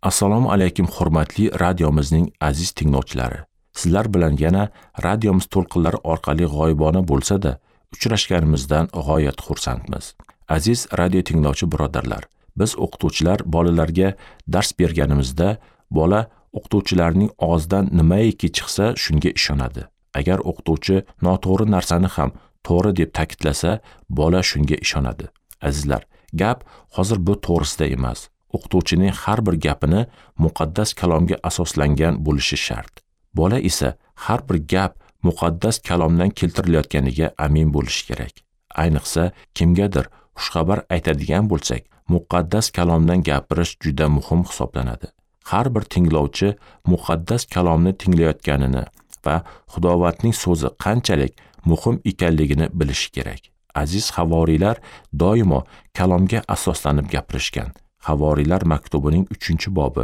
Assalomu alaykum hurmatli radiomizning aziz tinglovchilari. Sizlar bilan yana radiomiz to'lqinlari orqali g'oyibona bo'lsa-da, uchrashganimizdan g'oyat xursandmiz. Aziz radio tinglovchi birodarlar, biz o'qituvchilar bolalarga dars berganimizda, bola o'qituvchilarning og'zidan nimaiki chiqsa, shunga ishonadi. Agar o'qituvchi noto'g'ri narsani ham to'g'ri deb ta'kidlasa, bola shunga ishonadi. Azizlar, gap hozir bu to'g'risida emas. O'qituvchining har bir gapini muqaddas kalomga asoslangan bo'lishi shart. Bola esa har bir gap muqaddas kalomdan keltirilayotganiga amin bo'lishi kerak. Ayniqsa, kimgadir xushxabar aytadigan bo'lsak, muqaddas kalomdan gapirish juda muhim hisoblanadi. Har bir tinglovchi muqaddas kalomni tinglayotganini va Xudovandning so'zi qanchalik muhim ekanligini bilishi kerak. Aziz havoriylar doimo kalomga asoslanib gapirishgan. Havoriylar maktubining 3-bobi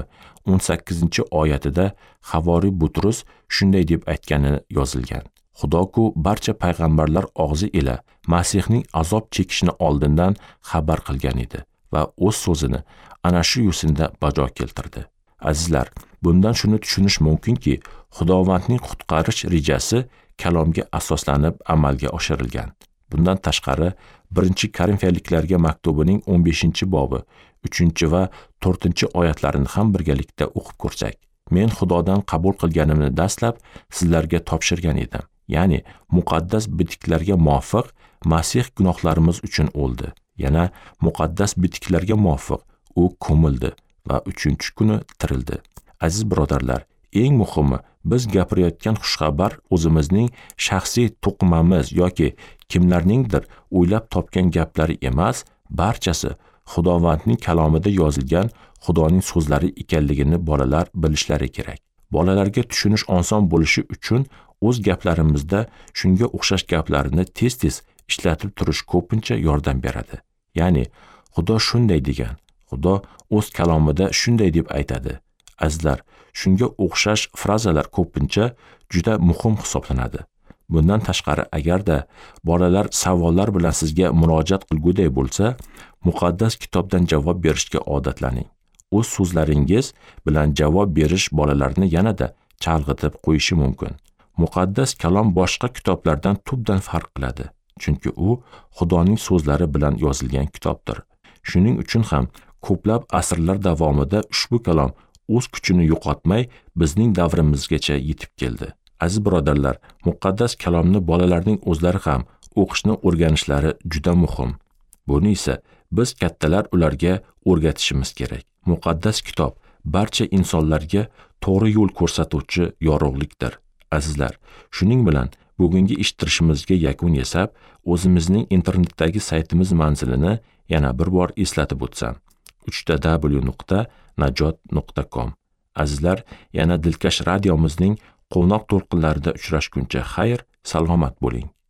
18-oyatida Havoriy Butrus shunday deb aytgani yozilgan. Xudo-ku barcha payg'ambarlar og'zi ila Masihning azob chekishini oldindan xabar qilgan edi va o'z so'zini ana shu yo'sinda bajo keltirdi. Azizlar, bundan shuni tushunish mumkinki, Xudovandning qutqarish rejasi kalomga asoslanib amalga oshirilgan. Bundan tashqari, 1-Korinfiyaliklarga maktubining 15-bobi 3 va 4-oyatlarini ham birgalikda o'qib ko'rsak, men Xudodan qabul qilganimni dastlab sizlarga topshirgan edim. Ya'ni muqaddas bitiklarga muvofiq Masih gunohlarimiz uchun o'ldi. Yana muqaddas bitiklarga muvofiq u ko'mildi va 3-kuni tirildi. Aziz birodarlar, eng muhimi, biz gapirayotgan xushxabar o'zimizning shaxsiy to'qimamiz yoki kimlarningdir o'ylab topgan gaplari emas, barchasi Xudovandning kalomida yozilgan Xudoning so'zlari ekanligini bolalar bilishlari kerak. Bolalarga tushunish oson bo'lishi uchun o'z gaplarimizda shunga o'xshash gaplarni tez-tez ishlatib turish ko'pincha yordam beradi. Ya'ni, Xudo shunday degan, Xudo o'z kalomida shunday deb aytadi. Azizlar, shunga o'xshash frazalar ko'pincha juda muhim hisoblanadi. Bundan tashqari, agarda bolalar savollar bilan sizga murojaat qilguday bo'lsa, muqaddas kitobdan javob berishga odatlaning. O'z so'zlaringiz bilan javob berish bolalarni yanada chalg'itib qo'yishi mumkin. Muqaddas kalom boshqa kitoblardan tubdan farq qiladi, chunki u Xudoning so'zlari bilan yozilgan kitobdir. Shuning uchun ham ko'plab asrlar davomida ushbu kalom o'z kuchini yo'qotmay bizning davrimizgacha yetib keldi. Aziz birodarlar, muqaddas kalomni bolalarning o'zlari ham o'qishni o'rganishlari juda muhim. Buni esa biz kattalar ularga o'rgatishimiz kerak. Muqaddas kitob barcha insonlarga to'g'ri yo'l ko'rsatuvchi yorug'likdir. Azizlar, shuning bilan bugungi eshittirishimizga yakun yasab, o'zimizning internetdagi saytimiz manzilini yana bir bor eslatib o'tsam: www.najot.com. Azizlar, yana dilkash radiomizning qo'noq to'lqinlarida uchrashguncha xayr, salomat bo'ling.